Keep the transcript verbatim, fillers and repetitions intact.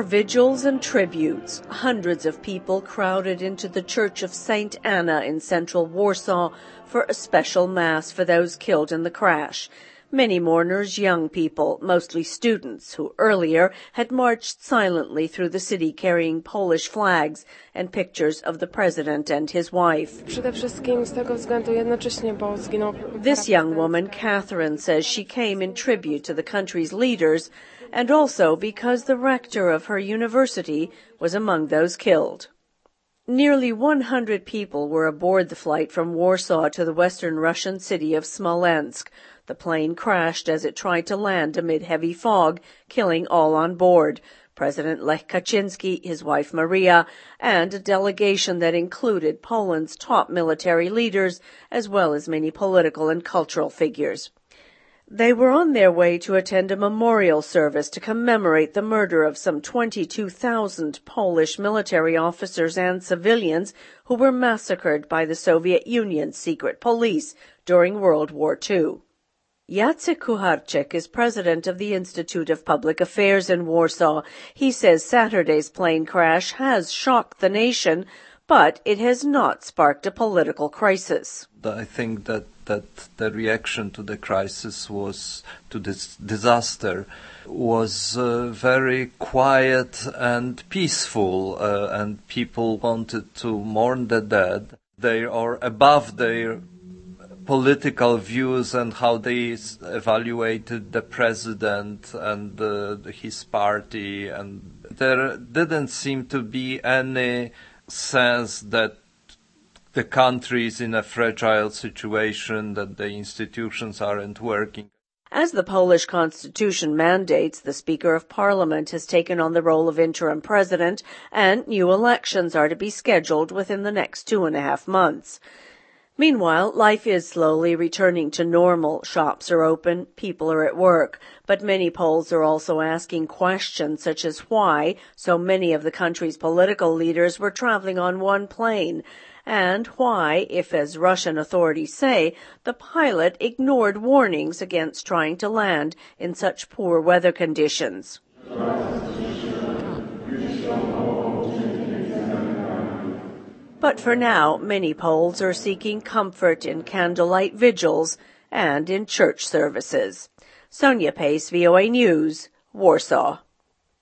Before vigils and tributes, hundreds of people crowded into the Church of Saint Anna in central Warsaw for a special mass for those killed in the crash. Many mourners, young people, mostly students, who earlier had marched silently through the city carrying Polish flags and pictures of the president and his wife. This young woman, Catherine, says she came in tribute to the country's leaders and also because the rector of her university was among those killed. Nearly one hundred people were aboard the flight from Warsaw to the western Russian city of Smolensk. The plane crashed as it tried to land amid heavy fog, killing all on board. President Lech Kaczynski, his wife Maria, and a delegation that included Poland's top military leaders, as well as many political and cultural figures. They were on their way to attend a memorial service to commemorate the murder of some twenty-two thousand Polish military officers and civilians who were massacred by the Soviet Union's secret police during World War Two. Jacek Kucharczyk is president of the Institute of Public Affairs in Warsaw. He says Saturday's plane crash has shocked the nation, but it has not sparked a political crisis. I think that, that the reaction to the crisis was, to this disaster, was uh, very quiet and peaceful, uh, and people wanted to mourn the dead. They are above their political views and how they evaluated the president and uh, his party, and there didn't seem to be any sense that the country is in a fragile situation, that the institutions aren't working. As the Polish constitution mandates, the Speaker of Parliament has taken on the role of interim president, and new elections are to be scheduled within the next two and a half months. Meanwhile, life is slowly returning to normal. Shops are open, people are at work, but many Poles are also asking questions such as why so many of the country's political leaders were traveling on one plane, and why, if as Russian authorities say, the pilot ignored warnings against trying to land in such poor weather conditions. But for now, many Poles are seeking comfort in candlelight vigils and in church services. Sonia Pace, V O A News, Warsaw.